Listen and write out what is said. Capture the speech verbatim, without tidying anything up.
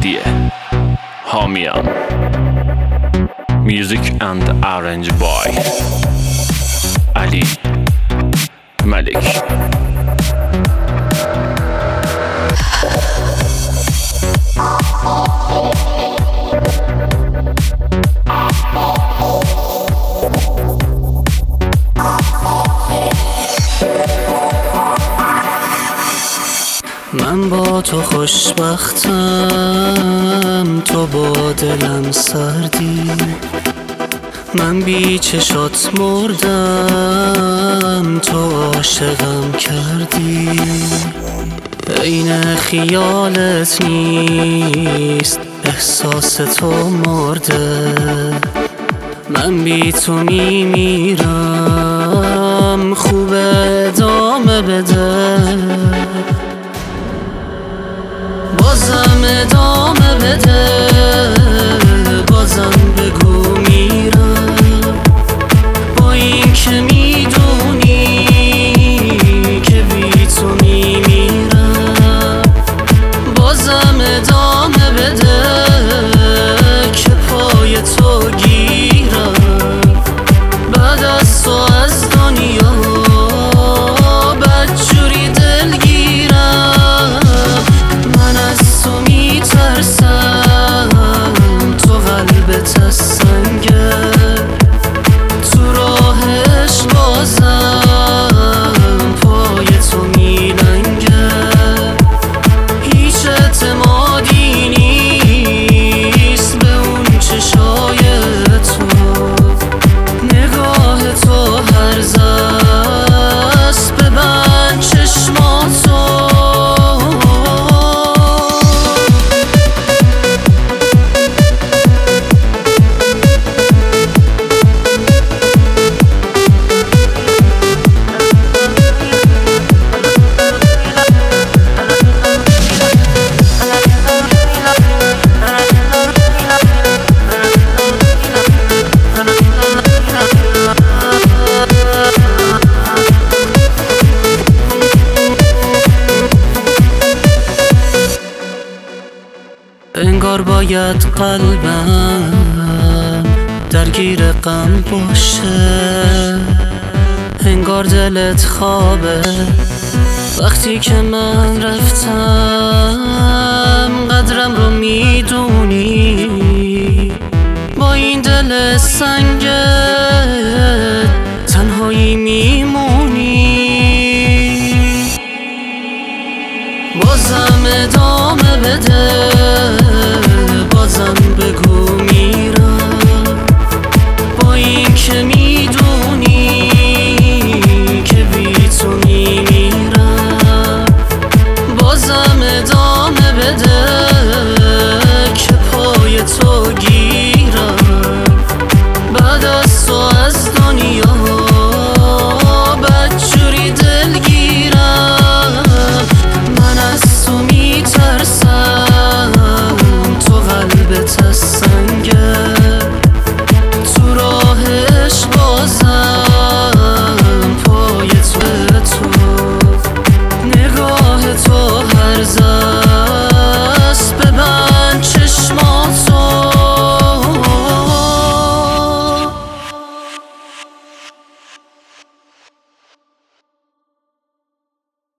مهدیه حامیان. Music and arranged by علی ملک. من با تو خوشبختم، تو با دلم سردی. من بی چشات مردم، تو عاشقم کردی. عین خیالت نیست، احساس تو مرده. من بی تو میمیرم، خوب ادامه بده. بازم ادامه بده، بازم بگو میرم. با این که میدونی که بی تو میمیرم. بازم ادامه بده که پای تو گیرم. بعد از تو از دنیا بدجوری دلگیرم. من از تو میترسم، تو قلبت از سنگه. تو راه عشق بازم پای تو میلنگه. هیچ اعتمادی نیست به اون چشای تو. نگاه تو هرزه است، ببند چشماتو. انگار باید قلبم درگیر غم باشه. انگار دلت خوابه وقتی که من رفتم. قدرم رو میدونی، با این دل سنگت تنهایی میمونی. بازم ادامه بده، بازم بگو میرم. با این که می